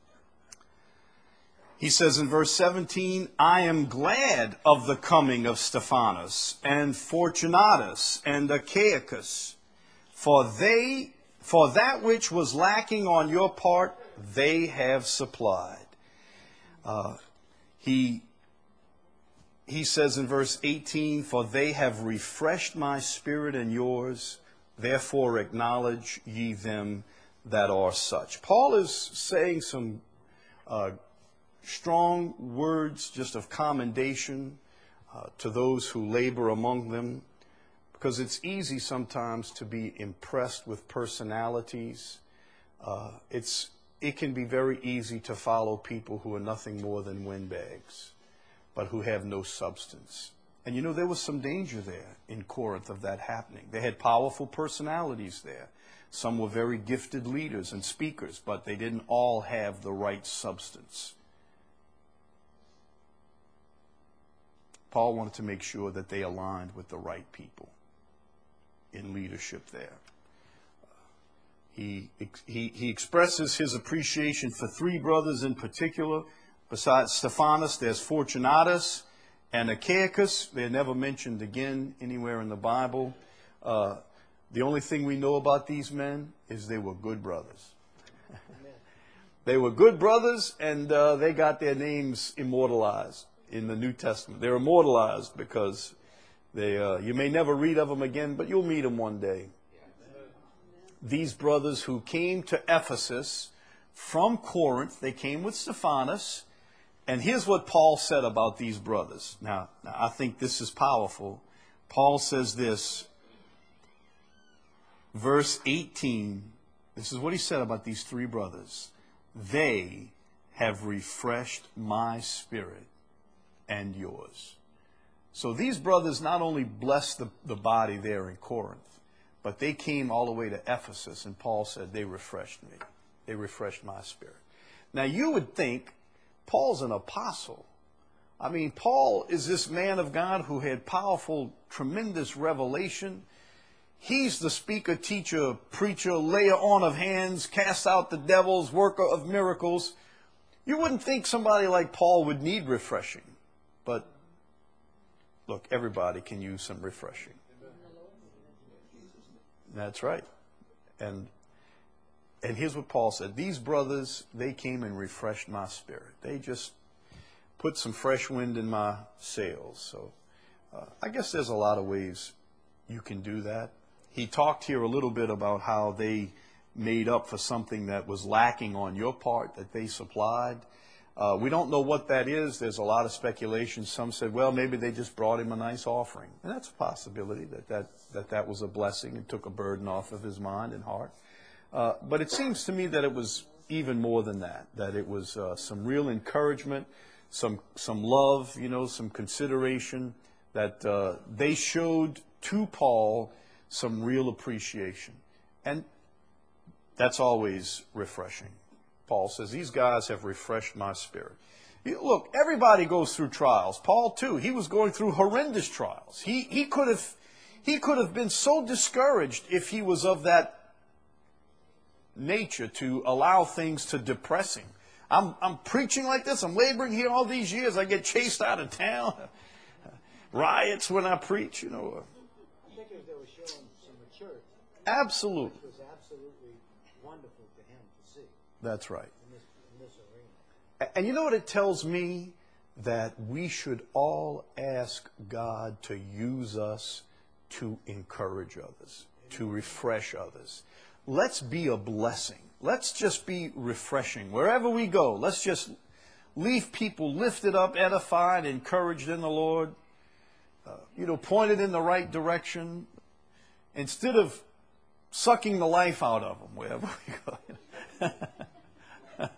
He says in verse seventeen, I am glad of the coming of Stephanas and Fortunatus and Achaicus, for they, for that which was lacking on your part, they have supplied. Uh, he, he says in verse eighteen, for they have refreshed my spirit and yours, therefore acknowledge ye them that are such. Paul is saying some uh, strong words just of commendation uh, to those who labor among them, because it's easy sometimes to be impressed with personalities. Uh, it's it can be very easy to follow people who are nothing more than windbags, but who have no substance. And you know, there was some danger there in Corinth of that happening. They had powerful personalities there. Some were very gifted leaders and speakers, but they didn't all have the right substance. Paul wanted to make sure that they aligned with the right people in leadership there. He, he, he expresses his appreciation for three brothers in particular. Besides Stephanas, there's Fortunatus and Achaicus. They're never mentioned again anywhere in the Bible. Uh, the only thing we know about these men is they were good brothers. They were good brothers, and uh, they got their names immortalized in the New Testament. They're immortalized because they, uh, you may never read of them again, but you'll meet them one day. These brothers who came to Ephesus from Corinth, they came with Stephanas, And here's what Paul said about these brothers. Now, now, I think this is powerful. Paul says this, verse eighteen. This is what he said about these three brothers. They have refreshed my spirit and yours. So these brothers not only blessed the, the body there in Corinth, but they came all the way to Ephesus, and Paul said, they refreshed me. They refreshed my spirit. Now, you would think Paul's an apostle. I mean, Paul is this man of God who had powerful, tremendous revelation. He's the speaker, teacher, preacher, layer on of hands, cast out the devils, worker of miracles. You wouldn't think somebody like Paul would need refreshing. But, look, everybody can use some refreshing. That's right. And and here's what Paul said. These brothers, they came and refreshed my spirit. They just put some fresh wind in my sails. So uh, I guess there's a lot of ways you can do that. He talked here a little bit about how they made up for something that was lacking on your part that they supplied. Uh, we don't know what that is. There's a lot of speculation. Some said, well, maybe they just brought him a nice offering. And that's a possibility that that, that, that was a blessing and took a burden off of his mind and heart. Uh, but it seems to me that it was even more than that, that it was uh, some real encouragement, some some love, you know, some consideration, that uh, they showed to Paul some real appreciation. And that's always refreshing. Paul says, these guys have refreshed my spirit. Look, everybody goes through trials. Paul, too, he was going through horrendous trials. He, he, could have, he could have been so discouraged if he was of that nature to allow things to depress him. I'm, I'm preaching like this. I'm laboring here all these years. I get chased out of town. Riots when I preach, you know. I think they were showing some maturity. Absolutely. It was absolutely wonderful to him to see. That's right. In this, in this arena. And you know what it tells me? That we should all ask God to use us to encourage others, to refresh others. Let's be a blessing. Let's just be refreshing. Wherever we go, let's just leave people lifted up, edified, encouraged in the Lord, uh, you know, pointed in the right direction, instead of sucking the life out of them wherever we go.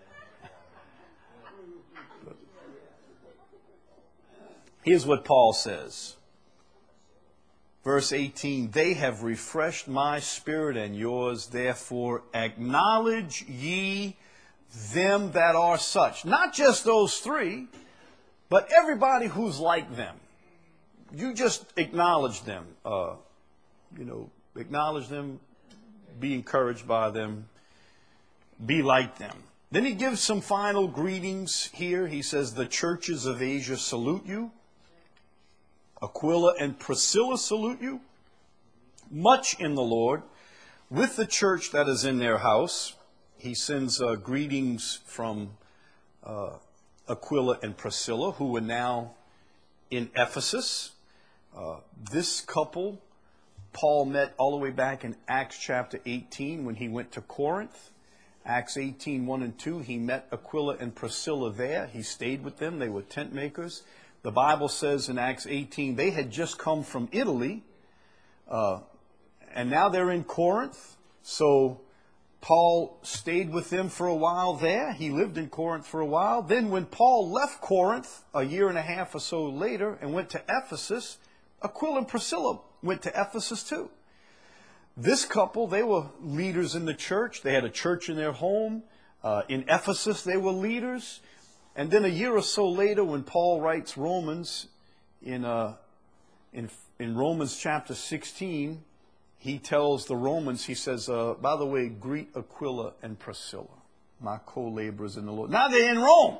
Here's what Paul says. Verse eighteen, they have refreshed my spirit and yours, therefore acknowledge ye them that are such. Not just those three, but everybody who's like them. You just acknowledge them. Uh, you know, acknowledge them, be encouraged by them, be like them. Then he gives some final greetings here. He says, the churches of Asia salute you. Aquila and Priscilla salute you, much in the Lord, with the church that is in their house. He sends uh, greetings from uh, Aquila and Priscilla, who are now in Ephesus. Uh, this couple, Paul met all the way back in Acts chapter eighteen when he went to Corinth. Acts eighteen, one and two, he met Aquila and Priscilla there. He stayed with them. They were tent makers. The Bible says in Acts eighteen, they had just come from Italy, uh, and now they're in Corinth. So Paul stayed with them for a while there. He lived in Corinth for a while. Then when Paul left Corinth a year and a half or so later and went to Ephesus, Aquila and Priscilla went to Ephesus too. This couple, they were leaders in the church. They had a church in their home. Uh, in Ephesus, they were leaders. And then a year or so later, when Paul writes Romans, in, uh, in, in Romans chapter sixteen, he tells the Romans, he says, uh, by the way, greet Aquila and Priscilla, my co-laborers in the Lord. Now they're in Rome.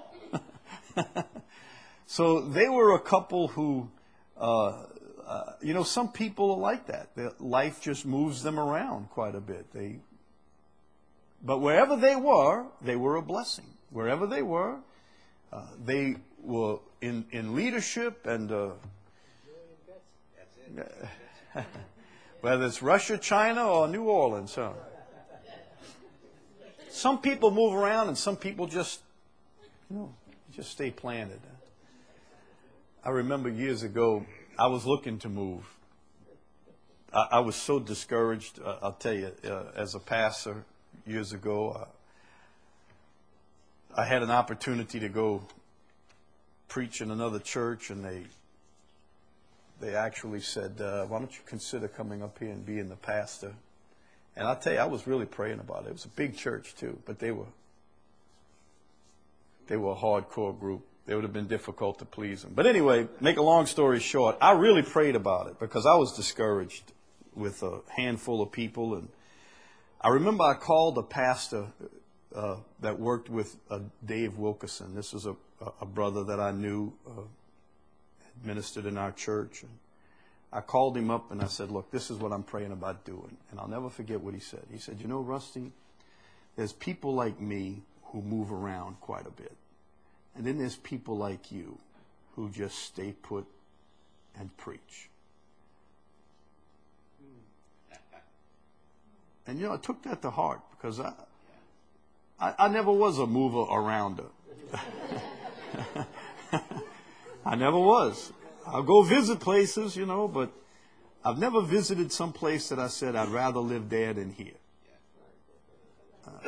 So they were a couple who, uh, uh, you know, some people are like that. Their life just moves them around quite a bit. They, but wherever they were, they were a blessing. Wherever they were, Uh, they were in, in leadership and uh, whether it's Russia, China, or New Orleans. Huh? Some people move around and some people just, you know, Just stay planted. I remember years ago, I was looking to move. I, I was so discouraged. Uh, I'll tell you, uh, as a pastor years ago, uh, I had an opportunity to go preach in another church, and they they actually said, uh, why don't you consider coming up here and being the pastor? And I'll tell you, I was really praying about it. It was a big church too, but they were they were a hardcore group. It would have been difficult to please them. But anyway, make a long story short, I really prayed about it because I was discouraged with a handful of people. And I remember I called a pastor uh, that worked with uh, Dave Wilkerson. This was a, a brother that I knew, uh, ministered in our church. And I called him up and I said, look, this is what I'm praying about doing. And I'll never forget what he said. He said, you know, Rusty, there's people like me who move around quite a bit. And then there's people like you who just stay put and preach. And, you know, I took that to heart because I, I, I never was a mover arounder. I never was. I'll go visit places, you know, but I've never visited some place that I said I'd rather live there than here. Uh,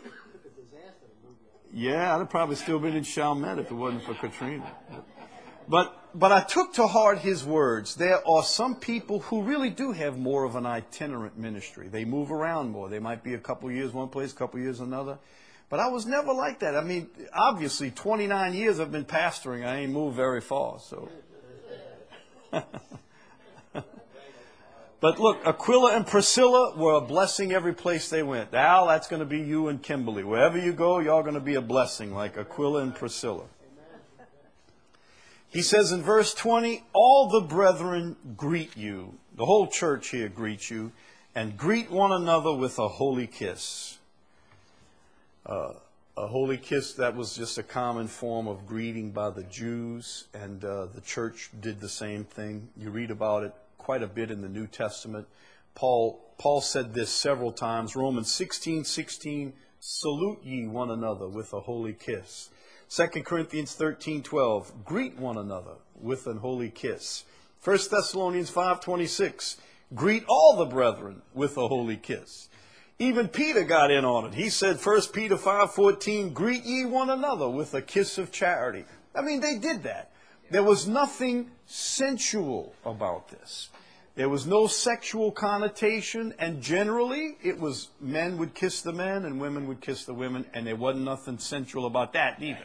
yeah, I'd have probably still been in Chalmette if it wasn't for Katrina. But but I took to heart his words. There are some people who really do have more of an itinerant ministry. They move around more. They might be a couple years one place, a couple years another. But I was never like that. I mean, obviously, twenty-nine years I've been pastoring. I ain't moved very far. So, but look, Aquila and Priscilla were a blessing every place they went. Al, that's going to be you and Kimberly. Wherever you go, y'all going to be a blessing, like Aquila and Priscilla. He says in verse twenty, all the brethren greet you. The whole church here greets you. And greet one another with a holy kiss. Uh, a holy kiss, that was just a common form of greeting by the Jews. And uh, the church did the same thing. You read about it quite a bit in the New Testament. Paul Paul said this several times. Romans sixteen sixteen, salute ye one another with a holy kiss. Second Corinthians thirteen twelve, greet one another with an holy kiss. First Thessalonians five twenty-six, greet all the brethren with a holy kiss. Even Peter got in on it. He said, First Peter five fourteen, greet ye one another with a kiss of charity. I mean, they did that. There was nothing sensual about this. There was no sexual connotation, and generally it was men would kiss the men and women would kiss the women, and there wasn't nothing sensual about that either.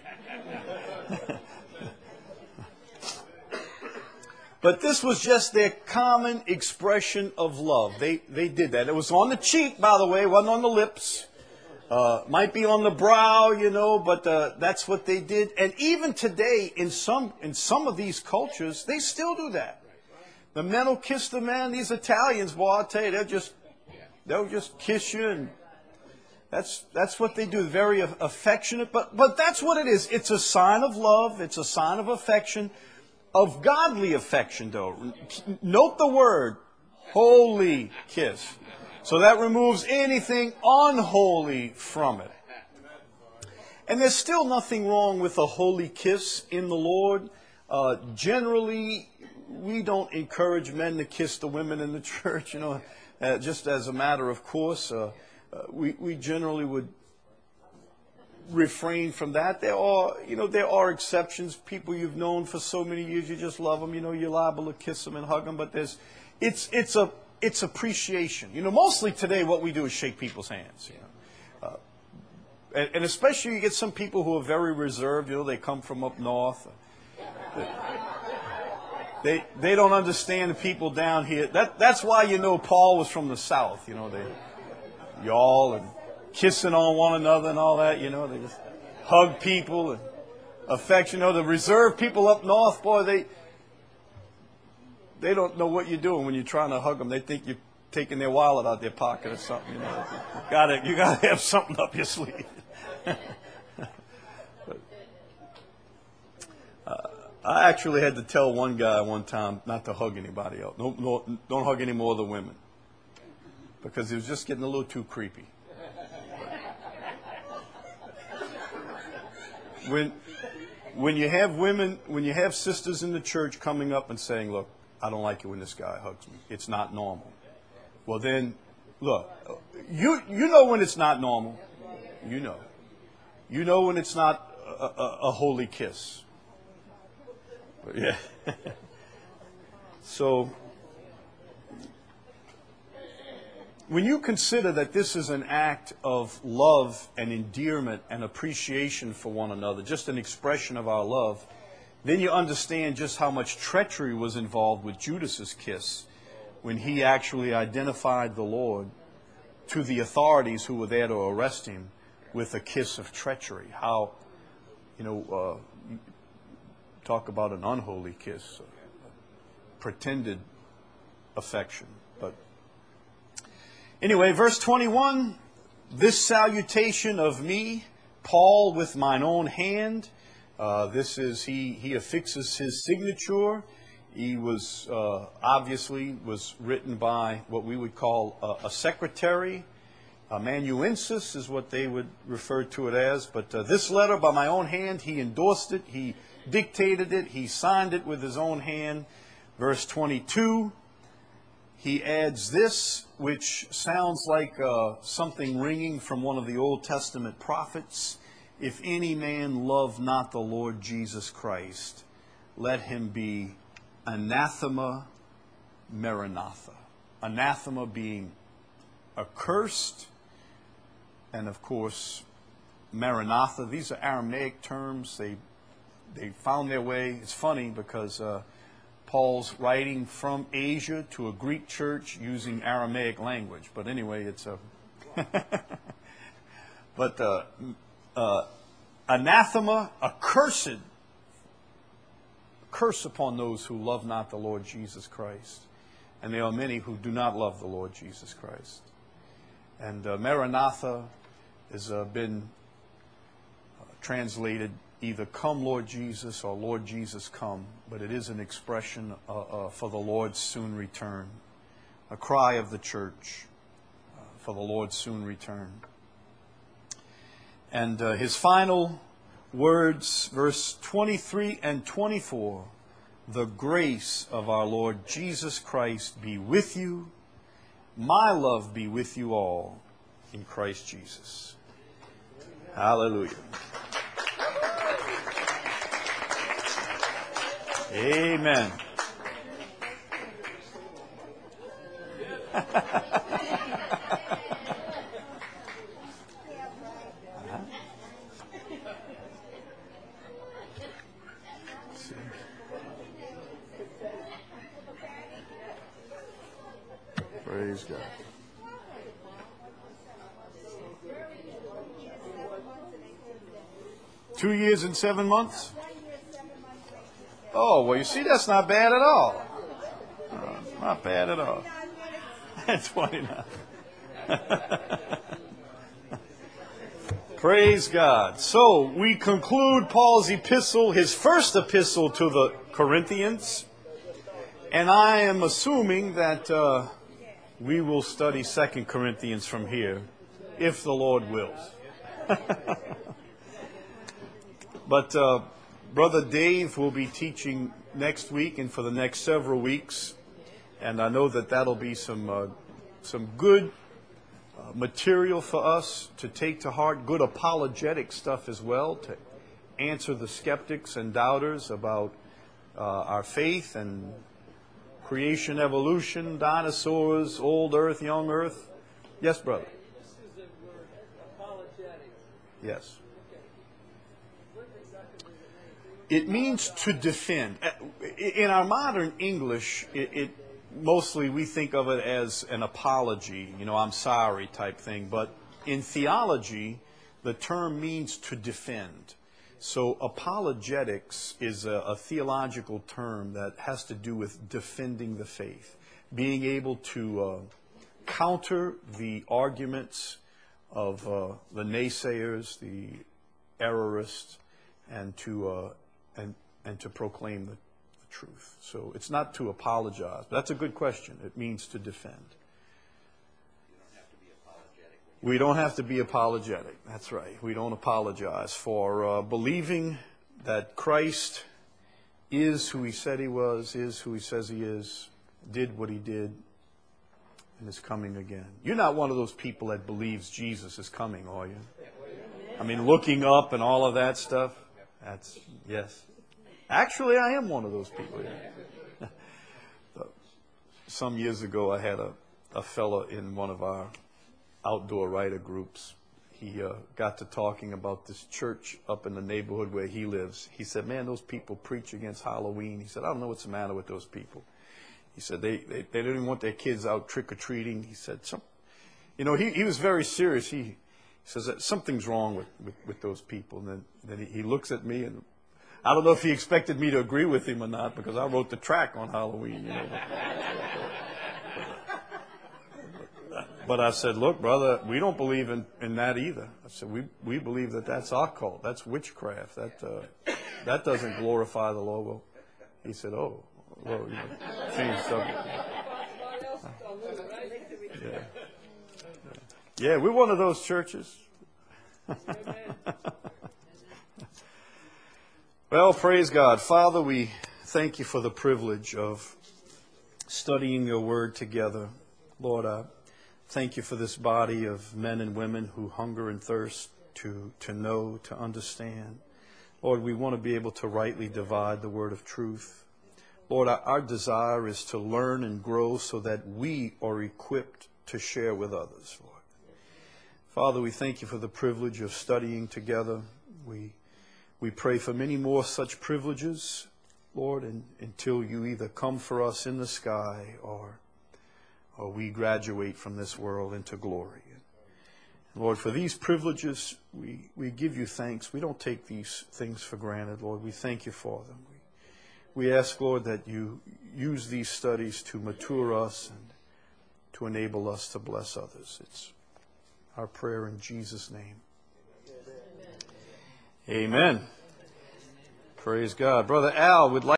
But this was just their common expression of love. They they did that. It was on the cheek, by the way, it wasn't on the lips. Uh, might be on the brow, you know, but uh, that's what they did. And even today, in some in some of these cultures, they still do that. The men will kiss the men. These Italians, boy, I'll tell you, they'll just they'll just kiss you, and that's that's what they do. Very affectionate, but but that's what it is. It's a sign of love. It's a sign of affection, of godly affection, though. Note the word, holy kiss. So that removes anything unholy from it. And there's still nothing wrong with a holy kiss in the Lord. Uh, generally, we don't encourage men to kiss the women in the church, you know, uh, just as a matter of course. Uh, uh, we, we generally would refrain from that. There are, you know, there are exceptions. People you've known for so many years, you just love them. You know, you're liable to kiss them and hug them. But there's, it's it's a it's appreciation. You know, mostly today what we do is shake people's hands. You know, uh, and, and especially you get some people who are very reserved. You know, they come from up north. They, They they don't understand the people down here. That that's why you know Paul was from the south. You know, they y'all and kissing on one another and all that. You know, they just hug people and affection. You know, the reserved people up north, boy, they they don't know what you're doing when you're trying to hug them. They think you're taking their wallet out their pocket or something. You know, you gotta you gotta have something up your sleeve. I actually had to tell one guy one time not to hug anybody else. Don't, no, don't hug any more of the women. Because it was just getting a little too creepy. When when you have women, when you have sisters in the church coming up and saying, look, I don't like it when this guy hugs me. It's not normal. Well, then, look, you you know when it's not normal. You know. You know when it's not a, a, a holy kiss. Yeah. So, when you consider that this is an act of love and endearment and appreciation for one another, just an expression of our love, then you understand just how much treachery was involved with Judas's kiss when he actually identified the Lord to the authorities who were there to arrest him with a kiss of treachery. How, you know, uh, talk about an unholy kiss, uh, pretended affection. But anyway, verse twenty-one, this salutation of me, Paul with mine own hand. Uh, this is, he, he affixes his signature. He was, uh, obviously, was written by what we would call a, a secretary. Amanuensis is what they would refer to it as. But uh, this letter by my own hand, he endorsed it, he dictated it, he signed it with his own hand. Verse twenty-two, he adds this, which sounds like uh, something ringing from one of the Old Testament prophets. If any man love not the Lord Jesus Christ, let him be anathema maranatha. Anathema being accursed, and of course, maranatha. These are Aramaic terms. They they found their way. It's funny because uh, Paul's writing from Asia to a Greek church using Aramaic language. But anyway, it's a. but uh, uh, anathema, accursed. Curse upon those who love not the Lord Jesus Christ. And there are many who do not love the Lord Jesus Christ. And uh, Maranatha has uh, been uh, translated either come Lord Jesus or Lord Jesus come. But it is an expression uh, uh, for the Lord's soon return. A cry of the church uh, for the Lord's soon return. And uh, his final words, verse twenty-three and twenty-four, the grace of our Lord Jesus Christ be with you. My love be with you all in Christ Jesus. Hallelujah. Amen. Praise God. Two years and seven months? Oh, well, you see, that's not bad at all. Uh, not bad at all. twenty-nine. Praise God. So, we conclude Paul's epistle, his first epistle to the Corinthians. And I am assuming that uh, we will study Second Corinthians from here, if the Lord wills. But uh, Brother Dave will be teaching next week and for the next several weeks. And I know that that'll be some uh, some good uh, material for us to take to heart, good apologetic stuff as well, to answer the skeptics and doubters about uh, our faith and creation, evolution, dinosaurs, old earth, young earth. Yes, brother? This is the word apologetic. Yes. Okay. What exactly does it mean? It means to defend. In our modern English, it, it mostly we think of it as an apology, you know, I'm sorry type thing. But in theology, the term means to defend. So apologetics is a, a theological term that has to do with defending the faith, being able to uh, counter the arguments of uh, the naysayers, the errorists, and to uh, and and to proclaim the, the truth. So it's not to apologize. But that's a good question. It means to defend. We don't have to be apologetic. That's right. We don't apologize for uh, believing that Christ is who he said he was, is who he says he is, did what he did, and is coming again. You're not one of those people that believes Jesus is coming, are you? I mean, looking up and all of that stuff. That's, yes. Actually, I am one of those people. Some years ago, I had a, a fella in one of our outdoor writer groups. He uh, got to talking about this church up in the neighborhood where he lives. He said, man, those people preach against Halloween. He said, I don't know what's the matter with those people. He said, they, they, they don't even want their kids out trick-or-treating. He said, some, you know, he, he was very serious. He, he says that something's wrong with, with, with those people. And then, then he, he looks at me, and I don't know if he expected me to agree with him or not, because I wrote the track on Halloween, you know. But I said, look, brother, we don't believe in, in that either. I said, we we believe that that's occult. That's witchcraft. That uh, that doesn't glorify the Lord. Well, he said, oh, well, you know, change subject. Yeah. Yeah, we're one of those churches. Well, praise God. Father, we thank you for the privilege of studying your word together. Lord, I thank you for this body of men and women who hunger and thirst to, to know, to understand. Lord, we want to be able to rightly divide the word of truth. Lord, our, our desire is to learn and grow so that we are equipped to share with others, Lord. Father, we thank you for the privilege of studying together. We we pray for many more such privileges, Lord, and, until you either come for us in the sky or or we graduate from this world into glory. Lord, for these privileges, we, we give you thanks. We don't take these things for granted, Lord. We thank you for them. We, we ask, Lord, that you use these studies to mature us and to enable us to bless others. It's our prayer in Jesus' name. Amen. Amen. Praise God. Brother Al would like